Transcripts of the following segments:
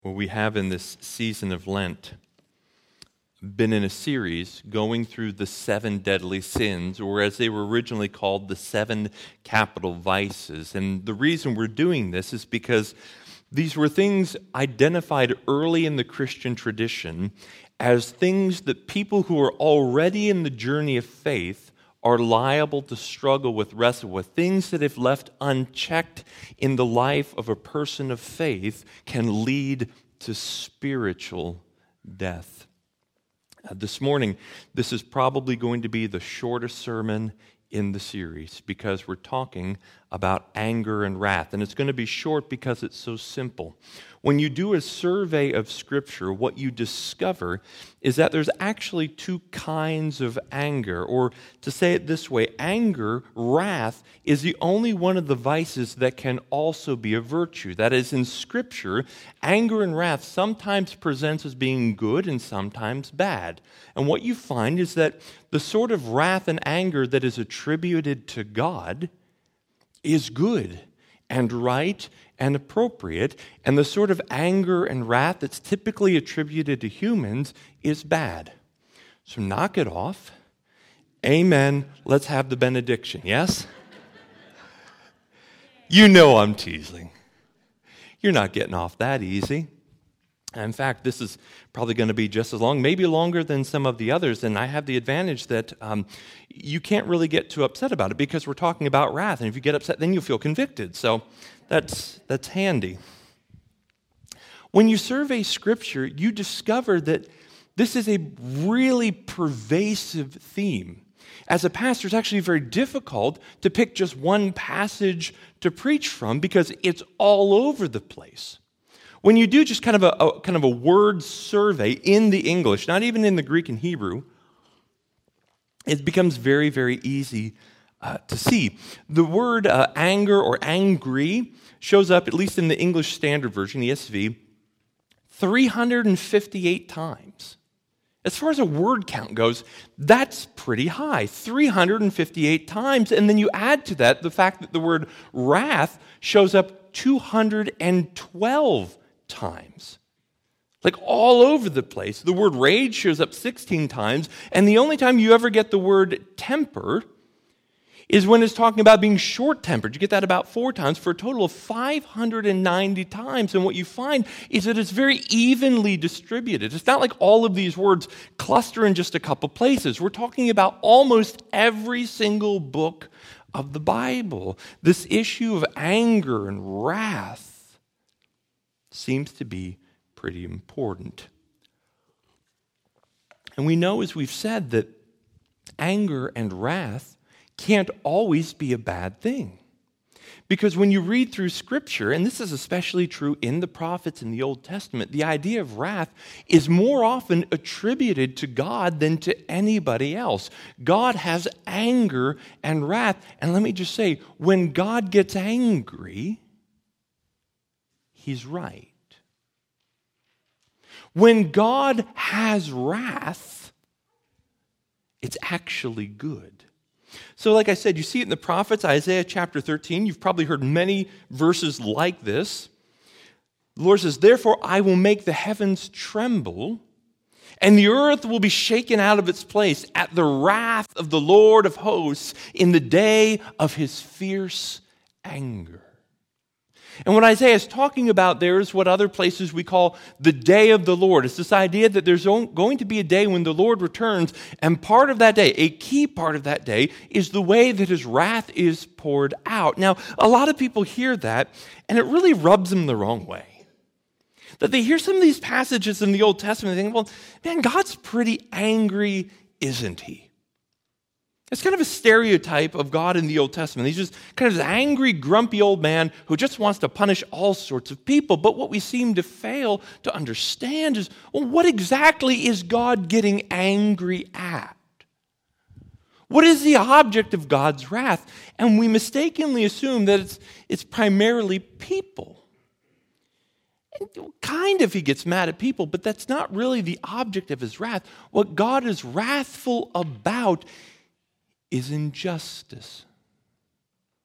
Well, we have in this season of Lent been in a series going through the 7 deadly sins, or as they were originally called, the 7 capital vices. And the reason we're doing this is because these were things identified early in the Christian tradition as things that people who are already in the journey of faith are liable to struggle with, wrestle with. Things that, if left unchecked in the life of a person of faith, can lead to spiritual death. This morning, this is probably going to be the shortest sermon in the series because we're talking about anger and wrath. And it's going to be short because it's so simple. When you do a survey of Scripture, what you discover is that there's actually 2 kinds of anger. Or to say it this way, anger, wrath, is the only one of the vices that can also be a virtue. That is, in Scripture, anger and wrath sometimes presents as being good and sometimes bad. And what you find is that the sort of wrath and anger that is attributed to God is good and right and appropriate, and the sort of anger and wrath that's typically attributed to humans is bad. So knock it off. Amen. Let's have the benediction, yes? You know I'm teasing. You're not getting off that easy. In fact, this is probably going to be just as long, maybe longer than some of the others, and I have the advantage that you can't really get too upset about it because we're talking about wrath, and if you get upset, then you'll feel convicted. So that's handy. When you survey Scripture, you discover that this is a really pervasive theme. As a pastor, it's actually very difficult to pick just one passage to preach from because it's all over the place. When you do just kind of a word survey in the English, not even in the Greek and Hebrew, it becomes very, very easy to see. The word anger or angry shows up, at least in the English Standard Version, ESV, 358 times. As far as a word count goes, that's pretty high, 358 times. And then you add to that the fact that the word wrath shows up 212 times. Like all over the place. The word rage shows up 16 times, and the only time you ever get the word temper is when it's talking about being short-tempered. You get that about 4 times for a total of 590 times. And what you find is that it's very evenly distributed. It's not like all of these words cluster in just a couple places. We're talking about almost every single book of the Bible. This issue of anger and wrath seems to be pretty important. And we know, as we've said, that anger and wrath can't always be a bad thing. Because when you read through Scripture, and this is especially true in the prophets in the Old Testament, the idea of wrath is more often attributed to God than to anybody else. God has anger and wrath. And let me just say, when God gets angry, He's right. When God has wrath, it's actually good. So like I said, you see it in the prophets, Isaiah chapter 13. You've probably heard many verses like this. The Lord says, "Therefore I will make the heavens tremble, and the earth will be shaken out of its place at the wrath of the Lord of hosts in the day of His fierce anger." And what Isaiah is talking about there is what other places we call the day of the Lord. It's this idea that there's going to be a day when the Lord returns, and part of that day, a key part of that day, is the way that His wrath is poured out. Now, a lot of people hear that, and it really rubs them the wrong way. That they hear some of these passages in the Old Testament and think, well, man, God's pretty angry, isn't He? It's kind of a stereotype of God in the Old Testament. He's just kind of this angry, grumpy old man who just wants to punish all sorts of people. But what we seem to fail to understand is, well, what exactly is God getting angry at? What is the object of God's wrath? And we mistakenly assume that it's primarily people. And kind of He gets mad at people, but that's not really the object of His wrath. What God is wrathful about is injustice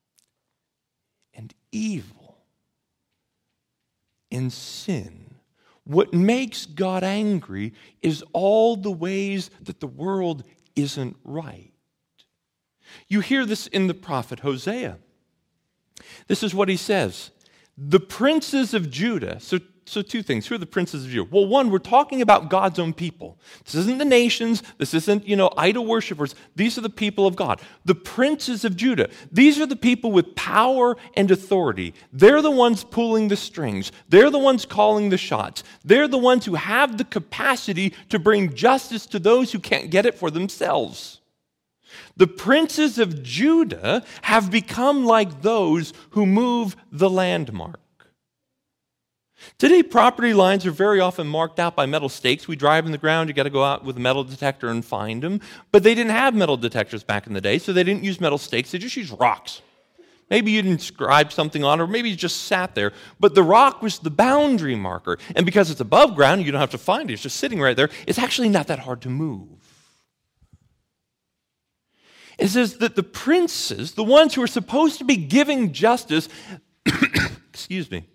and evil and sin, What makes God angry is all the ways that the world isn't right. You hear this in the prophet Hosea. This is what he says. The princes of Judah, so two things. Who are the princes of Judah? Well, one, we're talking about God's own people. This isn't the nations. This isn't, idol worshipers. These are the people of God. The princes of Judah. These are the people with power and authority. They're the ones pulling the strings. They're the ones calling the shots. They're the ones who have the capacity to bring justice to those who can't get it for themselves. The princes of Judah have become like those who move the landmark. Today, property lines are very often marked out by metal stakes. We drive in the ground, you got to go out with a metal detector and find them. But they didn't have metal detectors back in the day, so they didn't use metal stakes, they just used rocks. Maybe you didn't inscribe something on it, or maybe you just sat there. But the rock was the boundary marker. And because it's above ground, you don't have to find it, it's just sitting right there. It's actually not that hard to move. It says that the princes, the ones who are supposed to be giving justice, excuse me,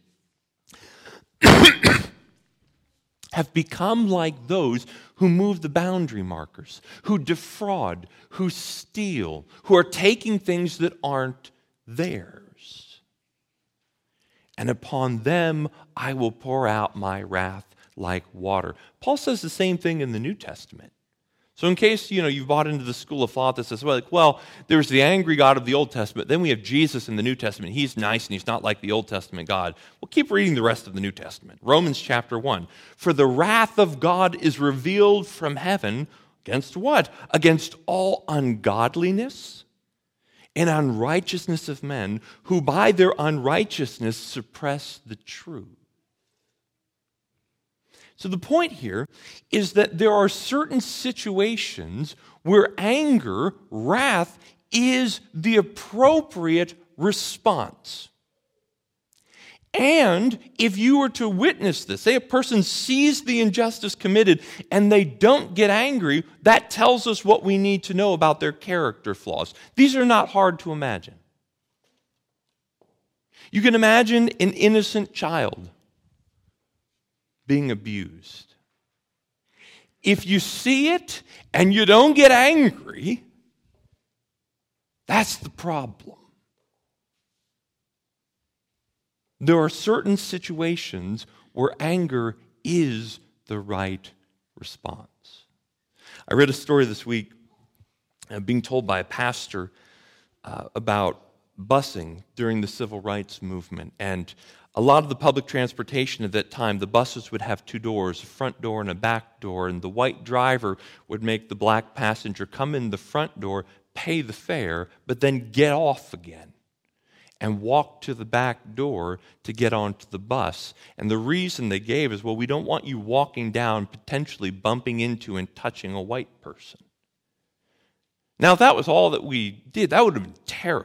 have become like those who move the boundary markers, who defraud, who steal, who are taking things that aren't theirs. And upon them I will pour out my wrath like water. Paul says the same thing in the New Testament. So in case, you've bought into the school of thought that says, there's the angry God of the Old Testament, then we have Jesus in the New Testament. He's nice and he's not like the Old Testament God. Well, keep reading the rest of the New Testament. Romans chapter 1. For the wrath of God is revealed from heaven against what? Against all ungodliness and unrighteousness of men who by their unrighteousness suppress the truth. So the point here is that there are certain situations where anger, wrath, is the appropriate response. And if you were to witness this, say a person sees the injustice committed and they don't get angry, that tells us what we need to know about their character flaws. These are not hard to imagine. You can imagine an innocent child being abused. If you see it and you don't get angry, that's the problem. There are certain situations where anger is the right response. I read a story this week being told by a pastor about busing during the civil rights movement. And a lot of the public transportation at that time, the buses would have two doors, a front door and a back door, and the white driver would make the black passenger come in the front door, pay the fare, but then get off again and walk to the back door to get onto the bus. And the reason they gave is, we don't want you walking down, potentially bumping into and touching a white person. Now, if that was all that we did, that would have been terrible.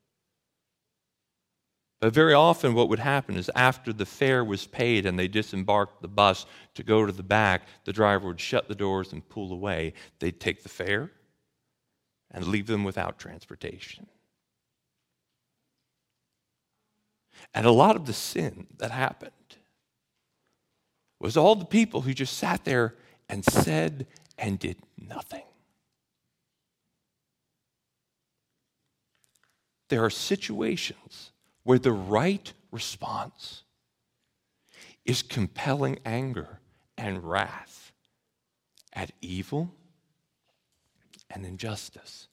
But very often what would happen is after the fare was paid and they disembarked the bus to go to the back, the driver would shut the doors and pull away. They'd take the fare and leave them without transportation. And a lot of the sin that happened was all the people who just sat there and said and did nothing. There are situations where the right response is compelling anger and wrath at evil and injustice.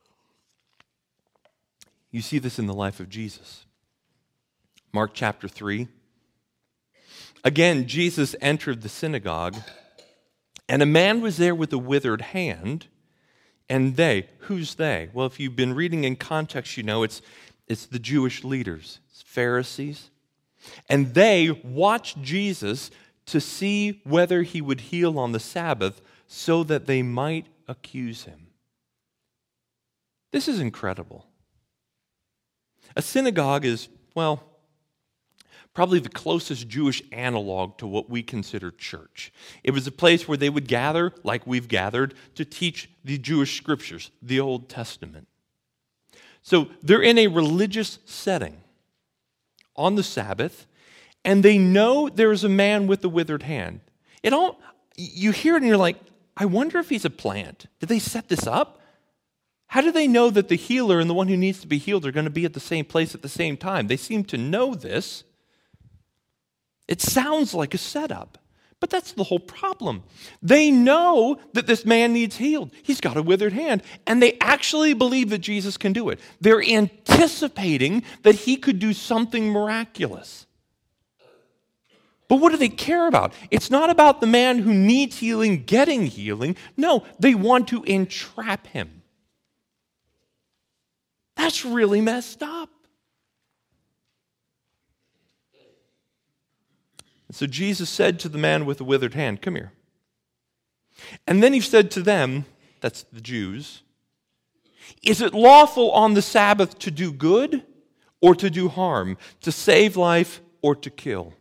You see this in the life of Jesus. Mark chapter 3. Again, Jesus entered the synagogue, and a man was there with a withered hand, and they, who's they? Well, if you've been reading in context, you know it's the Jewish leaders, it's Pharisees. And they watched Jesus to see whether he would heal on the Sabbath so that they might accuse him. This is incredible. A synagogue is, probably the closest Jewish analog to what we consider church. It was a place where they would gather, like we've gathered, to teach the Jewish scriptures, the Old Testament. So they're in a religious setting on the Sabbath, And they know there's a man with a withered hand. You hear it and you're like, I wonder if he's a plant. Did they set this up? How do they know that the healer and the one who needs to be healed are going to be at the same place at the same time? They seem to know this. It sounds like a setup, but that's the whole problem. They know that this man needs healed. He's got a withered hand, and they actually believe that Jesus can do it. They're anticipating that he could do something miraculous. But what do they care about? It's not about the man who needs healing getting healing. No, they want to entrap him. That's really messed up. So Jesus said to the man with the withered hand, come here. And then he said to them, that's the Jews, is it lawful on the Sabbath to do good or to do harm, to save life or to kill?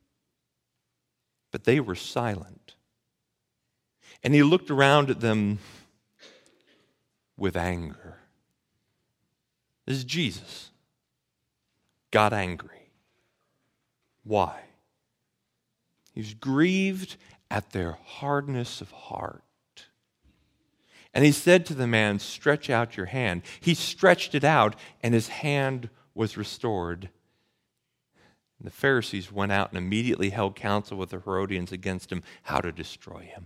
But they were silent. And he looked around at them with anger. This is Jesus. Got angry. Why? He was grieved at their hardness of heart. And he said to the man, stretch out your hand. He stretched it out, and his hand was restored. And the Pharisees went out and immediately held counsel with the Herodians against him, how to destroy him.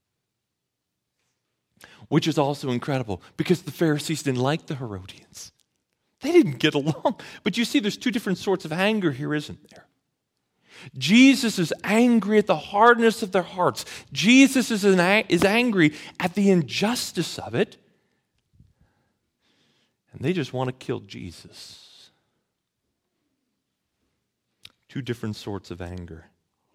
Which is also incredible, because the Pharisees didn't like the Herodians. They didn't get along. But you see, there's two different sorts of anger here, isn't there? Jesus is angry at the hardness of their hearts. Jesus is angry at the injustice of it. And they just want to kill Jesus. Two different sorts of anger.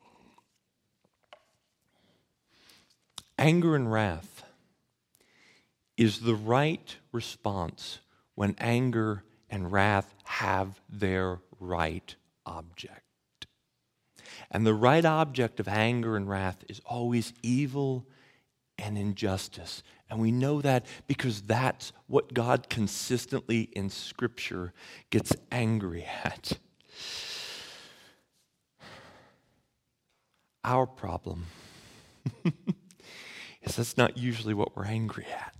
Anger and wrath is the right response when anger and wrath have their right object. And the right object of anger and wrath is always evil and injustice. And we know that because that's what God consistently in Scripture gets angry at. Our problem is that's not usually what we're angry at.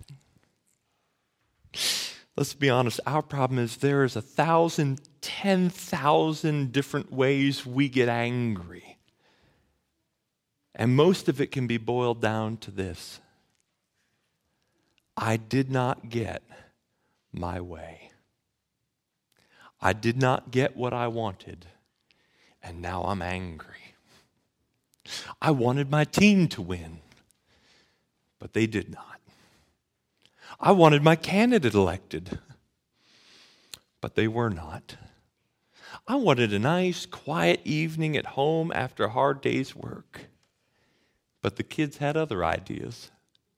Let's be honest, our problem is there is 1,000, 10,000 different ways we get angry. And most of it can be boiled down to this. I did not get my way. I did not get what I wanted, and now I'm angry. I wanted my team to win, but they did not. I wanted my candidate elected, but they were not. I wanted a nice, quiet evening at home after a hard day's work, but the kids had other ideas.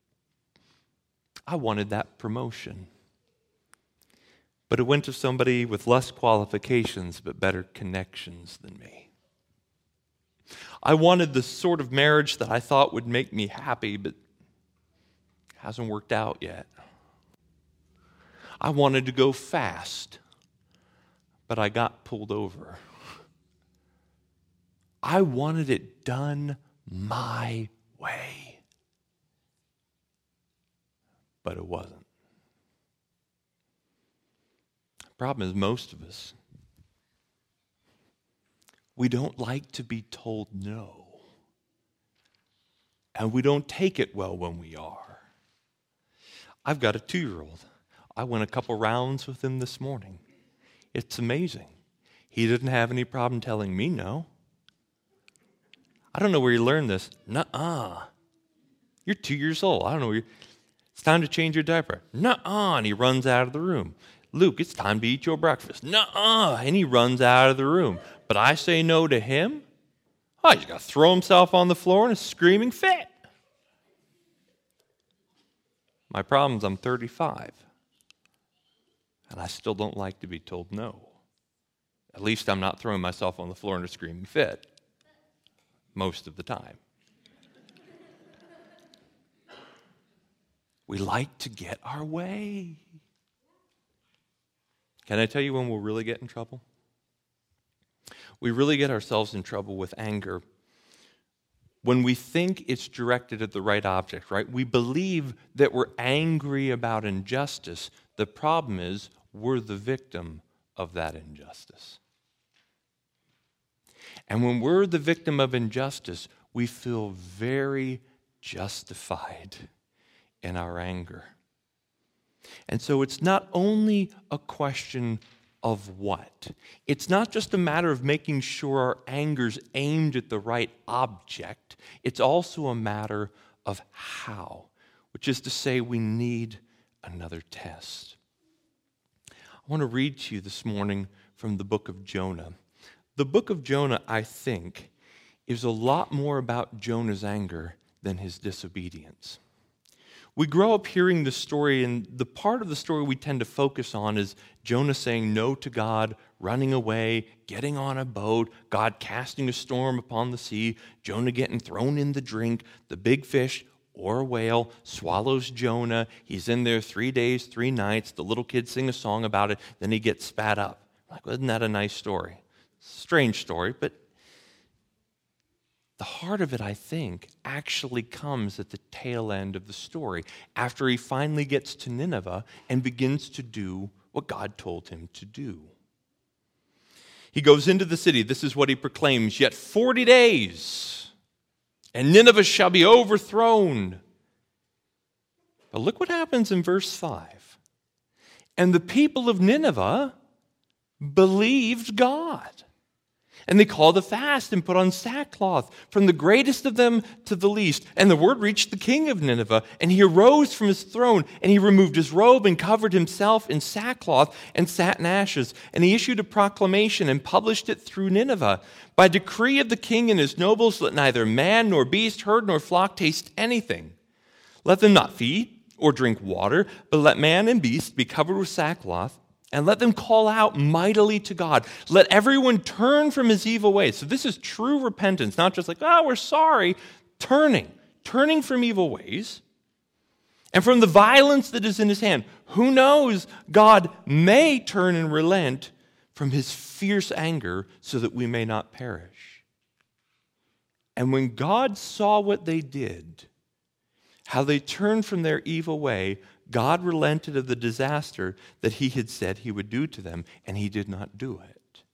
I wanted that promotion, but it went to somebody with less qualifications but better connections than me. I wanted the sort of marriage that I thought would make me happy, but hasn't worked out yet. I wanted to go fast, but I got pulled over. I wanted it done my way, but it wasn't. The problem is most of us, we don't like to be told no. And we don't take it well when we are. I've got a 2-year-old. I went a couple rounds with him this morning. It's amazing. He didn't have any problem telling me no. I don't know where you learned this. Nuh-uh. You're 2 years old. I don't know where it's time to change your diaper. Nuh-uh. And he runs out of the room. Luke, it's time to eat your breakfast. Nuh-uh. And he runs out of the room. But I say no to him? Oh, he's got to throw himself on the floor in a screaming fit. My problem is I'm 35. And I still don't like to be told no. At least I'm not throwing myself on the floor in a screaming fit. Most of the time. We like to get our way. Can I tell you when we'll really get in trouble? we really get ourselves in trouble with anger when we think it's directed at the right object, right? We believe that we're angry about injustice. The problem is we're the victim of that injustice. And when we're the victim of injustice, we feel very justified in our anger. And so it's not only a question of what. It's not just a matter of making sure our anger's aimed at the right object. It's also a matter of how, which is to say we need another test. I want to read to you this morning from the book of Jonah. The book of Jonah, I think, is a lot more about Jonah's anger than his disobedience. We grow up hearing the story, and the part of the story we tend to focus on is Jonah saying no to God, running away, getting on a boat, God casting a storm upon the sea, Jonah getting thrown in the drink, the big fish or a whale swallows Jonah. He's in there 3 days, 3 nights. The little kids sing a song about it. Then he gets spat up. Like, isn't that a nice story? Strange story, but the heart of it, I think, actually comes at the tail end of the story, after he finally gets to Nineveh and begins to do what God told him to do. He goes into the city. This is what he proclaims: "Yet 40 days, and Nineveh shall be overthrown." But look what happens in verse 5. "And the people of Nineveh believed God. And they called a fast and put on sackcloth, from the greatest of them to the least. And the word reached the king of Nineveh, and he arose from his throne, and he removed his robe and covered himself in sackcloth and sat in ashes. And he issued a proclamation and published it through Nineveh. By decree of the king and his nobles, let neither man nor beast, herd nor flock taste anything. Let them not feed or drink water, but let man and beast be covered with sackcloth. And let them call out mightily to God. Let everyone turn from his evil ways." So this is true repentance, not just like, "Oh, we're sorry." Turning from evil ways and from the violence that is in his hand. Who knows? God may turn and relent from his fierce anger so that we may not perish. And when God saw what they did, how they turned from their evil way, God relented of the disaster that he had said he would do to them, and he did not do it.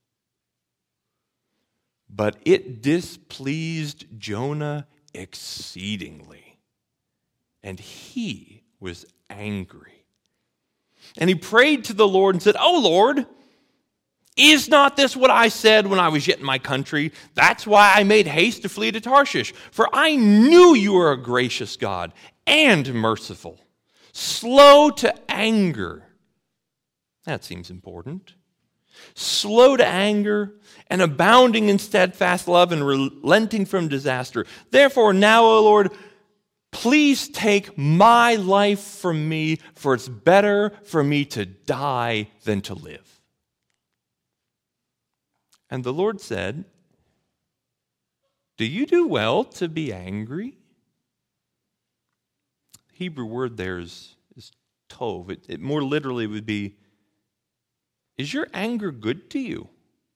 But it displeased Jonah exceedingly, and he was angry. And he prayed to the Lord and said, "Oh Lord, is not this what I said when I was yet in my country? That's why I made haste to flee to Tarshish. For I knew you were a gracious God and merciful, slow to anger." That seems important. "Slow to anger and abounding in steadfast love and relenting from disaster. Therefore now, O Lord, please take my life from me, for it's better for me to die than to live." And the Lord said, "Do you do well to be angry?" The Hebrew word there is tov. It more literally would be, "Is your anger good to you?"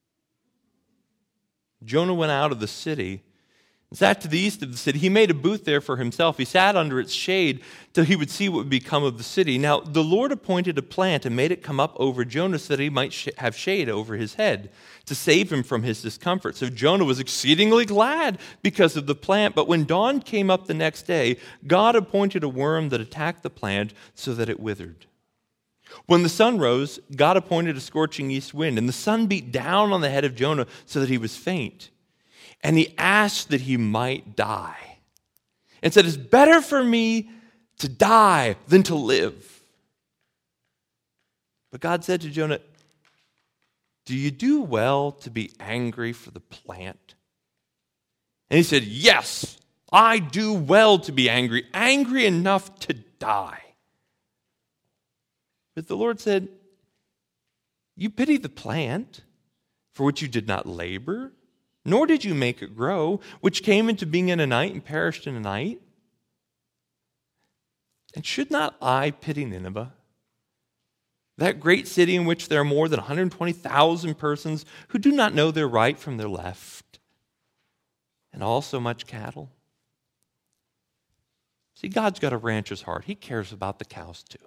Jonah went out of the city and sat to the east of the city. He made a booth there for himself. He sat under its shade till he would see what would become of the city. Now the Lord appointed a plant and made it come up over Jonah so that he might have shade over his head to save him from his discomfort. So Jonah was exceedingly glad because of the plant. But when dawn came up the next day, God appointed a worm that attacked the plant so that it withered. When the sun rose, God appointed a scorching east wind, and the sun beat down on the head of Jonah so that he was faint. And he asked that he might die, and said, "It's better for me to die than to live." But God said to Jonah, "Do you do well to be angry for the plant?" And he said, "Yes, I do well to be angry, angry enough to die." But the Lord said, "You pity the plant for which you did not labor, nor did you make it grow, which came into being in a night and perished in a night. And should not I pity Nineveh, That great city in which there are more than 120,000 persons who do not know their right from their left, and also much cattle. See, God's got a rancher's heart. He cares about the cows too.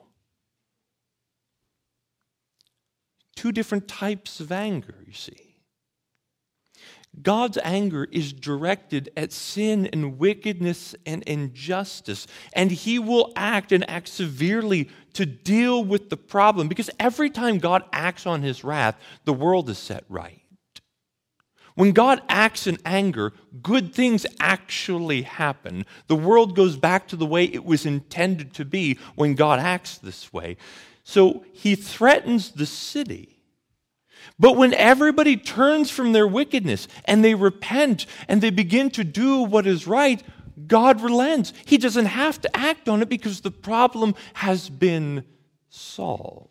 Two different types of anger, you see. God's anger is directed at sin and wickedness and injustice, and He will act and act severely to deal with the problem, because every time God acts on His wrath, the world is set right. When God acts in anger, good things actually happen. The world goes back to the way it was intended to be when God acts this way. So He threatens the city. But when everybody turns from their wickedness and they repent and they begin to do what is right, God relents. He doesn't have to act on it because the problem has been solved.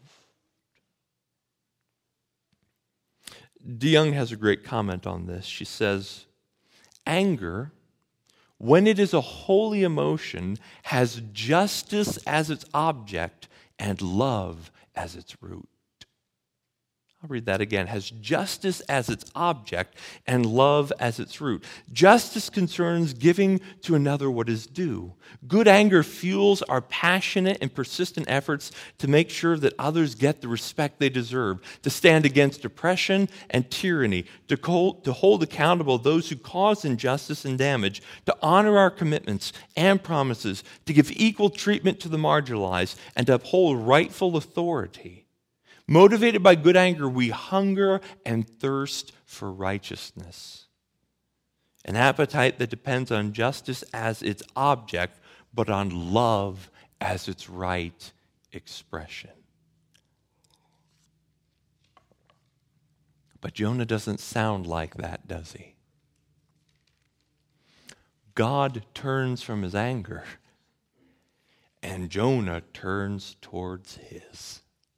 DeYoung has a great comment on this. She says, anger, when it is a holy emotion, has justice as its object and love as its root. I'll read that again. Has justice as its object and love as its root. Justice concerns giving to another what is due. Good anger fuels our passionate and persistent efforts to make sure that others get the respect they deserve, to stand against oppression and tyranny, to hold accountable those who cause injustice and damage, to honor our commitments and promises, to give equal treatment to the marginalized, and to uphold rightful authority. Motivated by good anger, we hunger and thirst for righteousness. An appetite that depends on justice as its object, but on love as its right expression. But Jonah doesn't sound like that, does he? God turns from his anger, and Jonah turns towards his.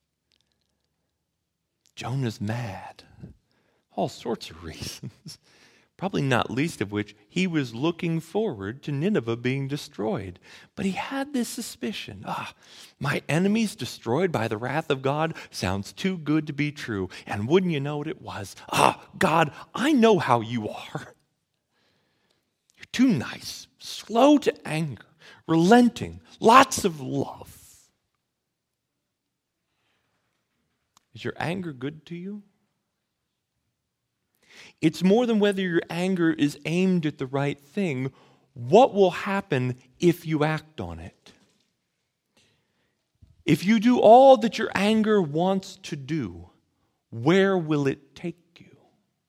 Jonah's mad. All sorts of reasons. Probably not least of which, he was looking forward to Nineveh being destroyed. But he had this suspicion. My enemies destroyed by the wrath of God sounds too good to be true. And wouldn't you know what it was? God, I know how you are. You're too nice, slow to anger, relenting, lots of love. Is your anger good to you? It's more than whether your anger is aimed at the right thing. What will happen if you act on it? If you do all that your anger wants to do, where will it take you?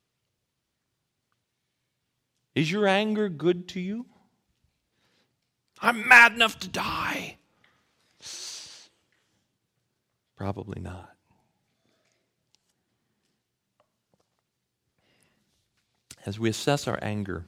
Is your anger good to you? I'm mad enough to die. Probably not. As we assess our anger,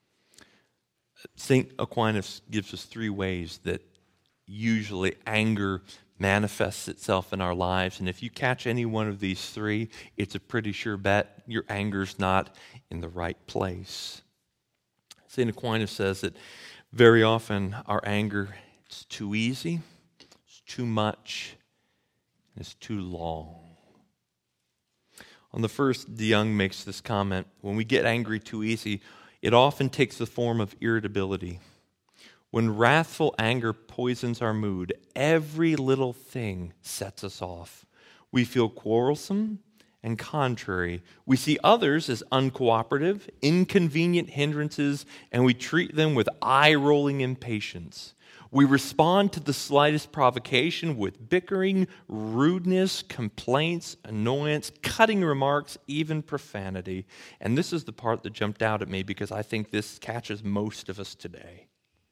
St. Aquinas gives us 3 ways that usually anger manifests itself in our lives. And if you catch any one of these 3, it's a pretty sure bet your anger's not in the right place. St. Aquinas says that very often our anger is too easy, it's too much, and it's too long. On the first, DeYoung makes this comment: when we get angry too easy, it often takes the form of irritability. When wrathful anger poisons our mood, every little thing sets us off. We feel quarrelsome and contrary. We see others as uncooperative, inconvenient hindrances, and we treat them with eye-rolling impatience. We respond to the slightest provocation with bickering, rudeness, complaints, annoyance, cutting remarks, even profanity. And this is the part that jumped out at me because I think this catches most of us today.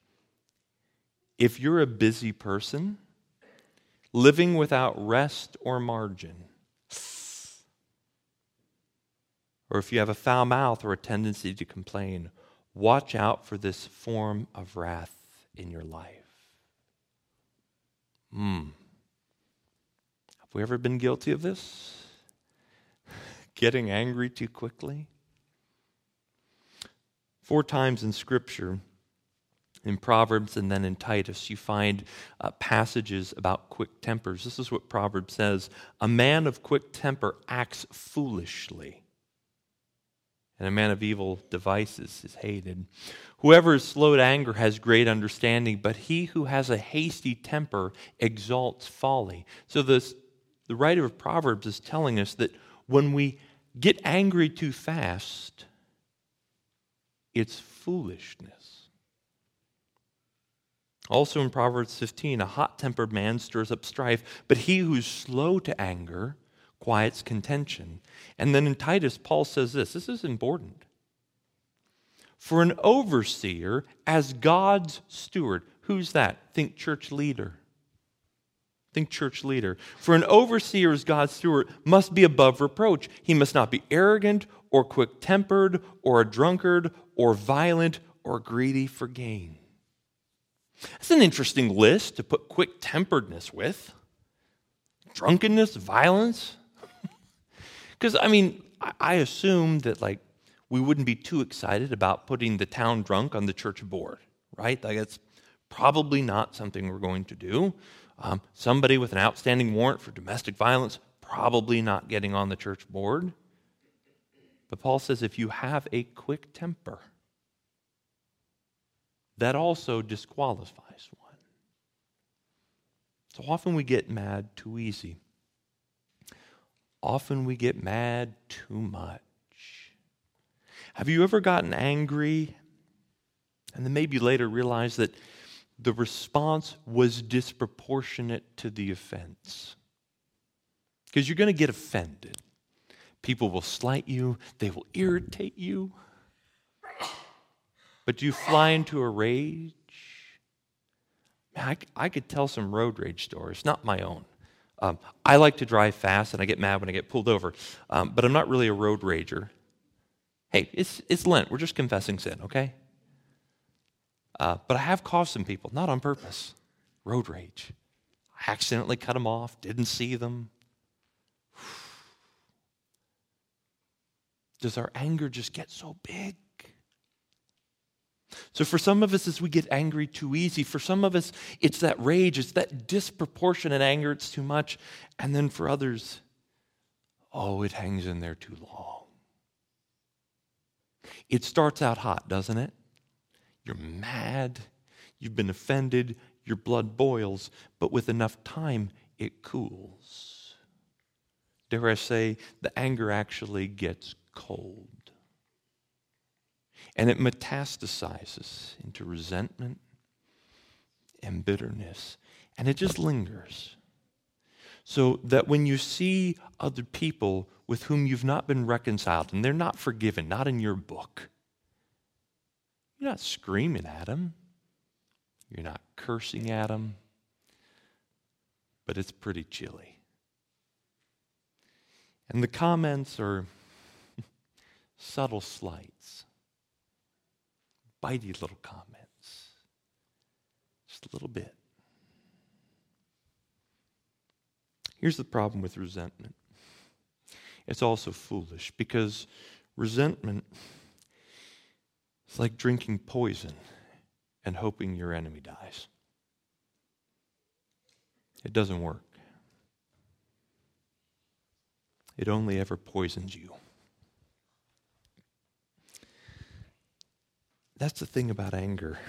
If you're a busy person, living without rest or margin, or if you have a foul mouth or a tendency to complain, watch out for this form of wrath in your life. Have we ever been guilty of this? Getting angry too quickly? 4 times in Scripture, In Proverbs and then in Titus, you find passages about quick tempers. This is what Proverbs says: a man of quick temper acts foolishly, and a man of evil devices is hated. Whoever is slow to anger has great understanding, but he who has a hasty temper exalts folly. So the writer of Proverbs is telling us that when we get angry too fast, it's foolishness. Also in Proverbs 15, a hot-tempered man stirs up strife, but he who's slow to anger quiets contention. And then in Titus, Paul says this is important. For an overseer, as God's steward, who's that? Think church leader. Think church leader. For an overseer as God's steward must be above reproach. He must not be arrogant or quick-tempered or a drunkard or violent or greedy for gain. That's an interesting list to put quick-temperedness with. Drunkenness, violence. Because, I assume that, we wouldn't be too excited about putting the town drunk on the church board, right? That's probably not something we're going to do. Somebody with an outstanding warrant for domestic violence, probably not getting on the church board. But Paul says if you have a quick temper, that also disqualifies one. So often we get mad too easy. Often we get mad too much. Have you ever gotten angry and then maybe later realized that the response was disproportionate to the offense? Because you're going to get offended. People will slight you. They will irritate you. But do you fly into a rage? I could tell some road rage stories, not my own. I like to drive fast, and I get mad when I get pulled over. But I'm not really a road rager. Hey, it's Lent. We're just confessing sin, okay? But I have caused some people, not on purpose. Road rage. I accidentally cut them off, didn't see them. Does our anger just get so big? So for some of us, as we get angry too easy, for some of us, it's that rage, it's that disproportionate anger, it's too much. And then for others, it hangs in there too long. It starts out hot, doesn't it? You're mad, you've been offended, your blood boils, but with enough time, it cools. Dare I say, the anger actually gets cold. And it metastasizes into resentment and bitterness. And it just lingers. So that when you see other people with whom you've not been reconciled, and they're not forgiven, not in your book, you're not screaming at them. You're not cursing at them. But it's pretty chilly. And the comments are subtle slights. Bitey little comments. Just a little bit. Here's the problem with resentment. It's also foolish because resentment is like drinking poison and hoping your enemy dies. It doesn't work. It only ever poisons you. That's the thing about anger.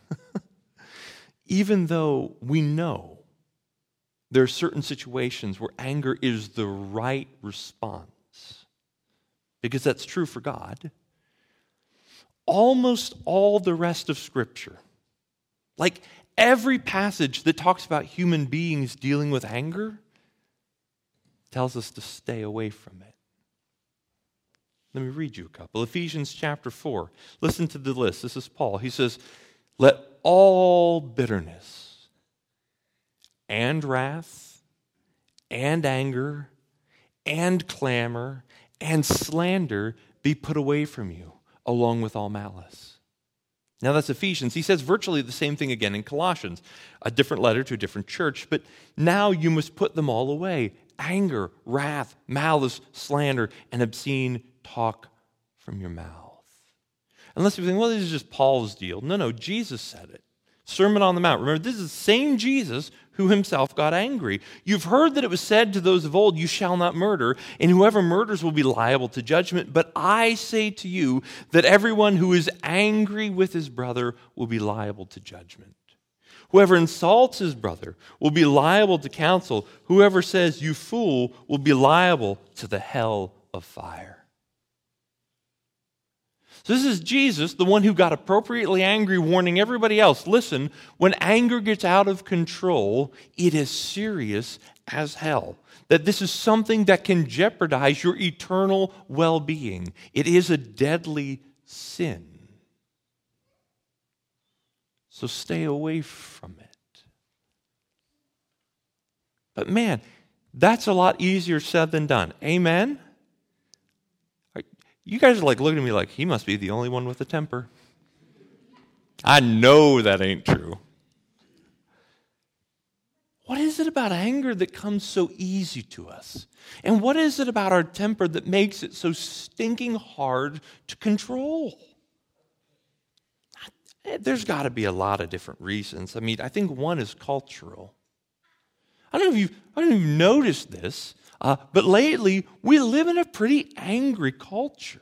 Even though we know there are certain situations where anger is the right response, because that's true for God, almost all the rest of Scripture, like every passage that talks about human beings dealing with anger, tells us to stay away from it. Let me read you a couple. Ephesians chapter 4. Listen to the list. This is Paul. He says, let all bitterness and wrath and anger and clamor and slander be put away from you, along with all malice. Now that's Ephesians. He says virtually the same thing again in Colossians, a different letter to a different church, but now you must put them all away. Anger, wrath, malice, slander, and obscene talk from your mouth. Unless you think, well, this is just Paul's deal. No, Jesus said it. Sermon on the Mount. Remember, this is the same Jesus who himself got angry. You've heard that it was said to those of old, you shall not murder, and whoever murders will be liable to judgment. But I say to you that everyone who is angry with his brother will be liable to judgment. Whoever insults his brother will be liable to counsel. Whoever says, you fool, will be liable to the hell of fire. So this is Jesus, the one who got appropriately angry, warning everybody else, listen, when anger gets out of control, it is serious as hell. That this is something that can jeopardize your eternal well-being. It is a deadly sin. So stay away from it. But man, that's a lot easier said than done. Amen? You guys are like looking at me like, he must be the only one with a temper. I know that ain't true. What is it about anger that comes so easy to us? And what is it about our temper that makes it so stinking hard to control? There's got to be a lot of different reasons. I mean, I think one is cultural. I don't know if you've noticed this, but lately we live in a pretty angry culture.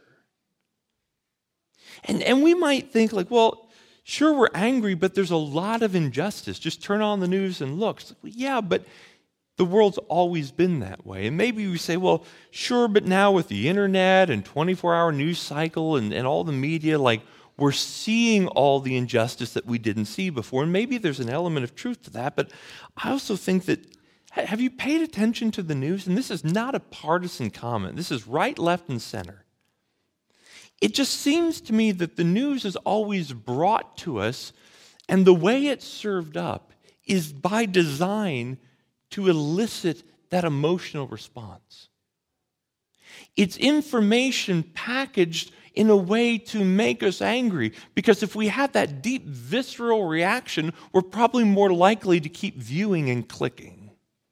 And we might think like, well, sure, we're angry, but there's a lot of injustice. Just turn on the news and look. It's like, well, yeah, but the world's always been that way. And maybe we say, well, sure, but now with the internet and 24-hour news cycle and all the media, like, we're seeing all the injustice that we didn't see before. And maybe there's an element of truth to that. But I also think that, have you paid attention to the news? And this is not a partisan comment. This is right, left, and center. It just seems to me that the news is always brought to us, and the way it's served up is by design to elicit that emotional response. It's information packaged in a way to make us angry, because if we have that deep visceral reaction, we're probably more likely to keep viewing and clicking.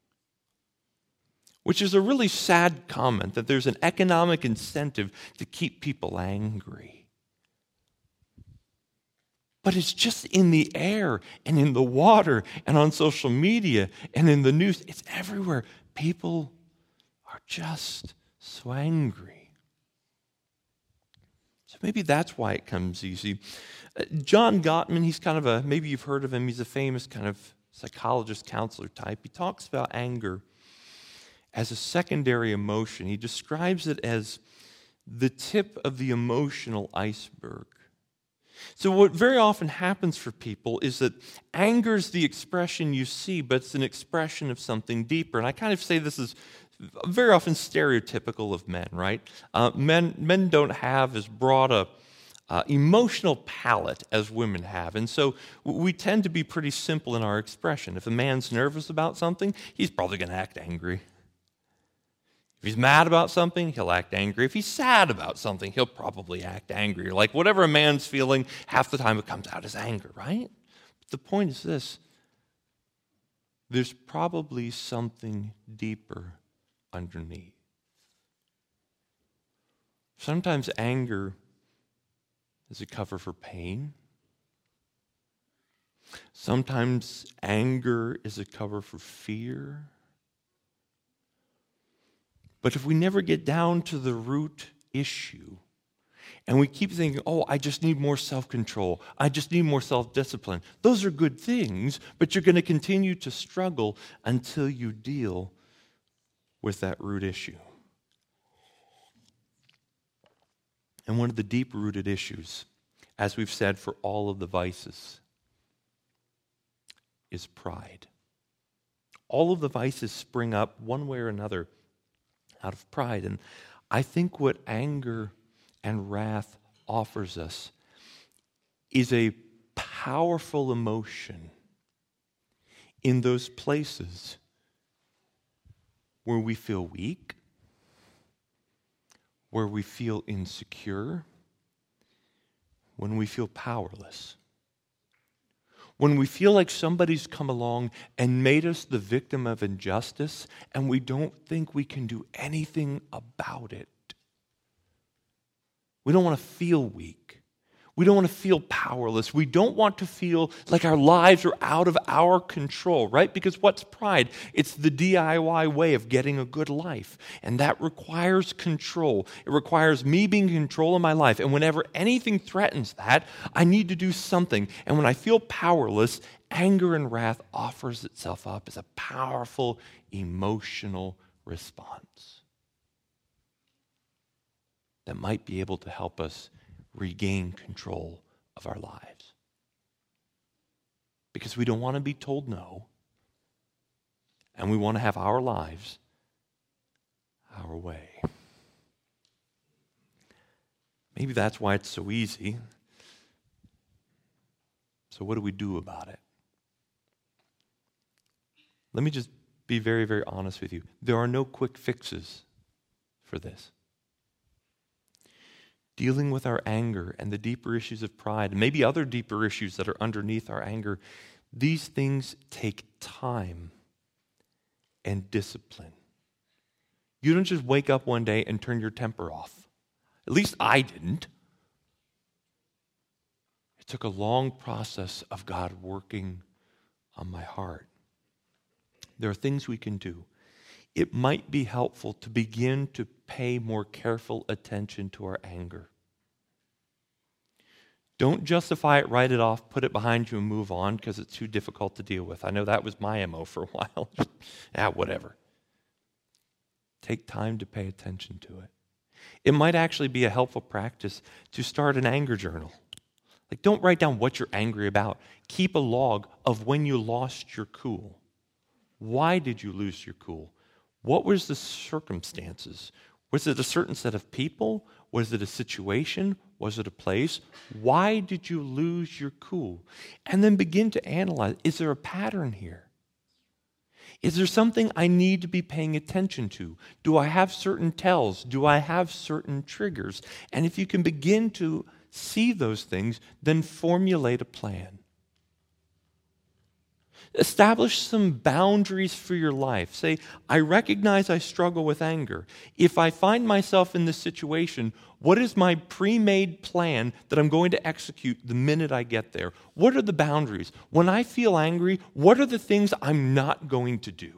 Which is a really sad comment, that there's an economic incentive to keep people angry. But it's just in the air and in the water and on social media and in the news. It's everywhere. People are just so angry. So maybe that's why it comes easy. John Gottman, he's kind of maybe you've heard of him, he's a famous kind of psychologist, counselor type. He talks about anger as a secondary emotion. He describes it as the tip of the emotional iceberg. So what very often happens for people is that anger is the expression you see, but it's an expression of something deeper. And I kind of say this is very often stereotypical of men, right? Men don't have as broad a emotional palette as women have. And so we tend to be pretty simple in our expression. If a man's nervous about something, he's probably going to act angry. If he's mad about something, he'll act angry. If he's sad about something, he'll probably act angry. Like whatever a man's feeling, half the time it comes out as anger, right? But the point is this: there's probably something deeper underneath. Sometimes anger is a cover for pain. Sometimes anger is a cover for fear. But if we never get down to the root issue, and we keep thinking, oh, I just need more self-control, I just need more self-discipline, those are good things, but you're going to continue to struggle until you deal with that root issue. And one of the deep-rooted issues, as we've said for all of the vices, is pride. All of the vices spring up one way or another out of pride. And I think what anger and wrath offers us is a powerful emotion in those places where we feel weak, where we feel insecure, when we feel powerless. When we feel like somebody's come along and made us the victim of injustice and we don't think we can do anything about it. We don't want to feel weak. We don't want to feel powerless. We don't want to feel like our lives are out of our control, right? Because what's pride? It's the DIY way of getting a good life. And that requires control. It requires me being in control of my life. And whenever anything threatens that, I need to do something. And when I feel powerless, anger and wrath offers itself up as a powerful emotional response that might be able to help us regain control of our lives. Because we don't want to be told no, and we want to have our lives our way. Maybe that's why it's so easy. So what do we do about it? Let me just be very, very honest with you. There are no quick fixes for this. Dealing with our anger and the deeper issues of pride, and maybe other deeper issues that are underneath our anger, these things take time and discipline. You don't just wake up one day and turn your temper off. At least I didn't. It took a long process of God working on my heart. There are things we can do. It might be helpful to begin to pay more careful attention to our anger. Don't justify it, write it off, put it behind you and move on because it's too difficult to deal with. I know that was my MO for a while. Whatever. Take time to pay attention to it. It might actually be a helpful practice to start an anger journal. Like, don't write down what you're angry about. Keep a log of when you lost your cool. Why did you lose your cool? What was the circumstances? Was it a certain set of people? Was it a situation? Was it a place? Why did you lose your cool? And then begin to analyze, is there a pattern here? Is there something I need to be paying attention to? Do I have certain tells? Do I have certain triggers? And if you can begin to see those things, then formulate a plan. Establish some boundaries for your life. Say, I recognize I struggle with anger. If I find myself in this situation, what is my pre-made plan that I'm going to execute the minute I get there? What are the boundaries? When I feel angry, what are the things I'm not going to do?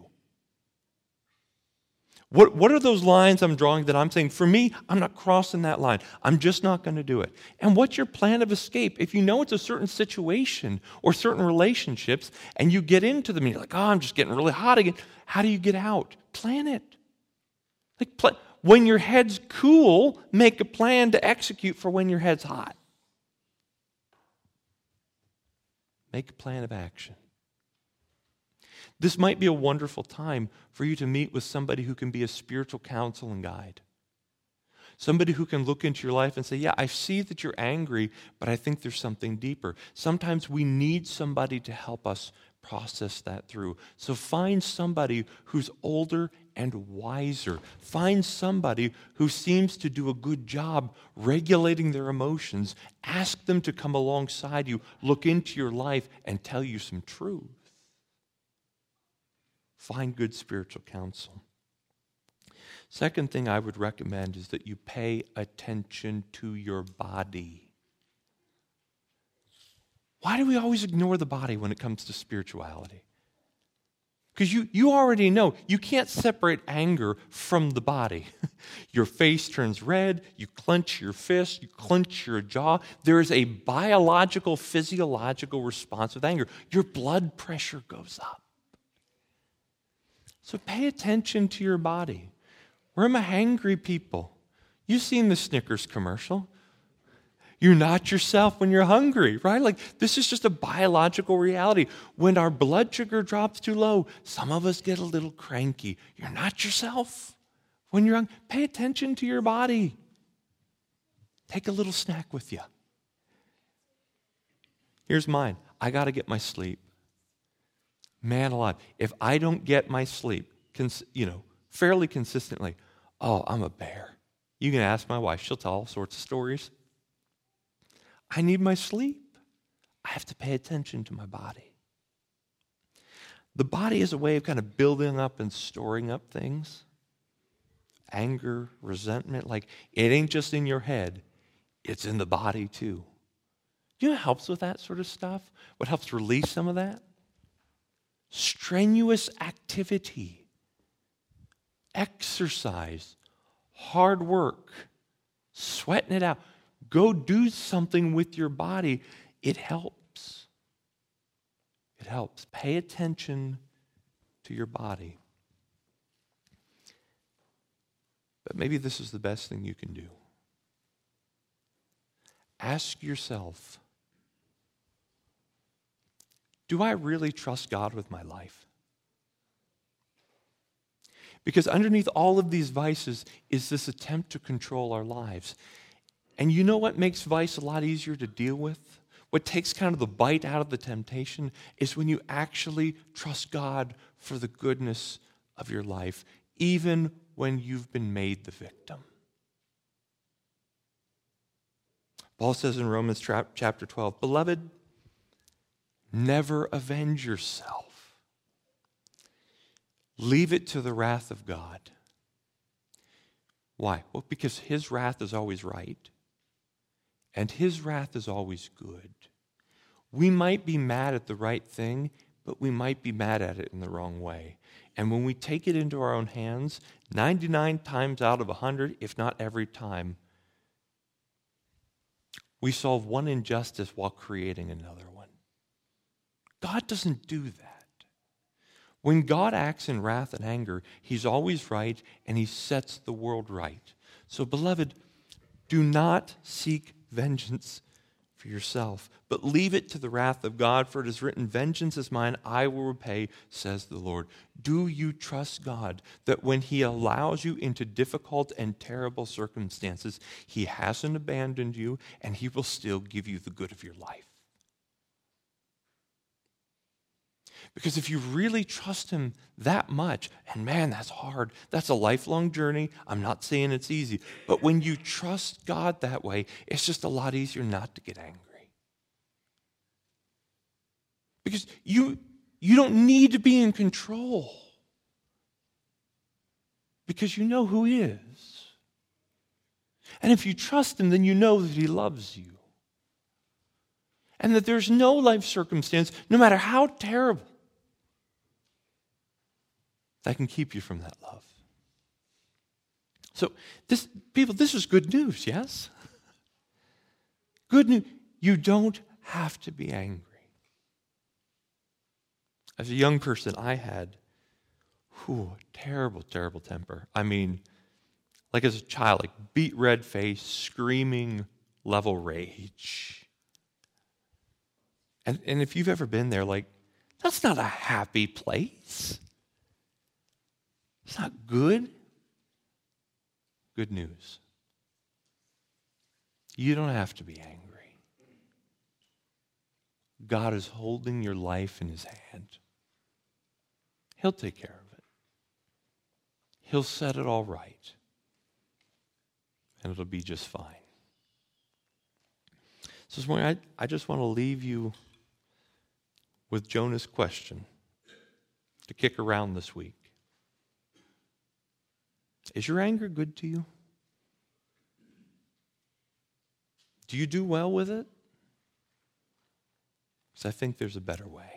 What are those lines I'm drawing that I'm saying, for me, I'm not crossing that line. I'm just not going to do it. And what's your plan of escape? If you know it's a certain situation or certain relationships and you get into them and you're like, oh, I'm just getting really hot again. How do you get out? Plan it. When your head's cool, make a plan to execute for when your head's hot. Make a plan of action. This might be a wonderful time for you to meet with somebody who can be a spiritual counsel and guide. Somebody who can look into your life and say, yeah, I see that you're angry, but I think there's something deeper. Sometimes we need somebody to help us process that through. So find somebody who's older and wiser. Find somebody who seems to do a good job regulating their emotions. Ask them to come alongside you, look into your life, and tell you some truth. Find good spiritual counsel. Second thing I would recommend is that you pay attention to your body. Why do we always ignore the body when it comes to spirituality? Because you already know you can't separate anger from the body. Your face turns red, you clench your fist, you clench your jaw. There is a biological, physiological response with anger. Your blood pressure goes up. So pay attention to your body. Where are my hangry people? You've seen the Snickers commercial. You're not yourself when you're hungry, right? Like, this is just a biological reality. When our blood sugar drops too low, some of us get a little cranky. You're not yourself when you're hungry. Pay attention to your body. Take a little snack with you. Here's mine. I got to get my sleep. Man alive, if I don't get my sleep, fairly consistently, oh, I'm a bear. You can ask my wife. She'll tell all sorts of stories. I need my sleep. I have to pay attention to my body. The body is a way of kind of building up and storing up things. Anger, resentment, like it ain't just in your head, it's in the body too. You know what helps with that sort of stuff? What helps release some of that? Strenuous activity, exercise, hard work, sweating it out. Go do something with your body. It helps. It helps. Pay attention to your body. But maybe this is the best thing you can do. Ask yourself, do I really trust God with my life? Because underneath all of these vices is this attempt to control our lives. And you know what makes vice a lot easier to deal with? What takes kind of the bite out of the temptation is when you actually trust God for the goodness of your life, even when you've been made the victim. Paul says in Romans chapter 12, "Beloved, never avenge yourself. Leave it to the wrath of God." Why? Well, because His wrath is always right, and His wrath is always good. We might be mad at the right thing, but we might be mad at it in the wrong way. And when we take it into our own hands, 99 times out of 100, if not every time, we solve one injustice while creating another one. God doesn't do that. When God acts in wrath and anger, He's always right, and He sets the world right. So, beloved, do not seek vengeance for yourself, but leave it to the wrath of God, for it is written, "Vengeance is mine, I will repay, says the Lord." Do you trust God that when He allows you into difficult and terrible circumstances, He hasn't abandoned you, and He will still give you the good of your life? Because if you really trust Him that much, and man, that's hard. That's a lifelong journey. I'm not saying it's easy. But when you trust God that way, it's just a lot easier not to get angry. Because you don't need to be in control. Because you know who He is. And if you trust Him, then you know that He loves you. And that there's no life circumstance, no matter how terrible, that can keep you from that love. So, this is good news, yes? Good news. You don't have to be angry. As a young person, I had terrible, terrible temper. I mean, like as a child, like beet red face, screaming level rage. And if you've ever been there, like, that's not a happy place. It's not good. Good news. You don't have to be angry. God is holding your life in His hand. He'll take care of it. He'll set it all right. And it'll be just fine. So this morning, I just want to leave you with Jonah's question to kick around this week. Is your anger good to you? Do you do well with it? Because I think there's a better way.